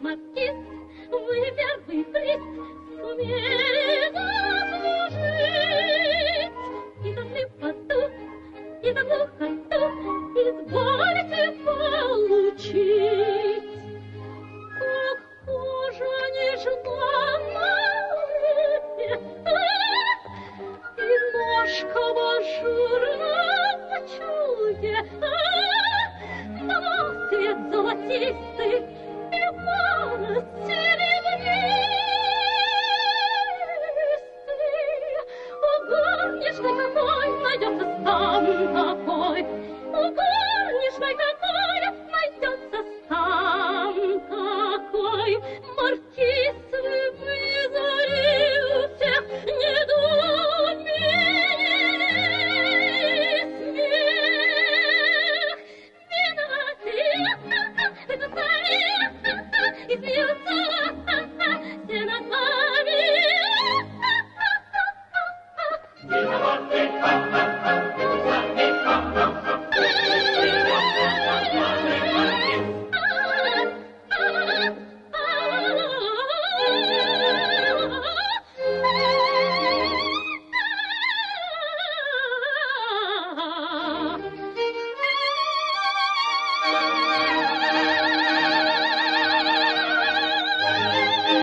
маркиз, вы первый приз сумели заслужить. И за слепоту, и за глухоту извольте получить. Как кожа нежна на и ножка ваша чуде, но свет золотистый и волос серебристый. У горничной какой найдется стан такой, у горничной какой найдется стан такой. Маркиз, вы вызовите всех недоумений смех. Виноваты, и смеются все над вами. Виноваты,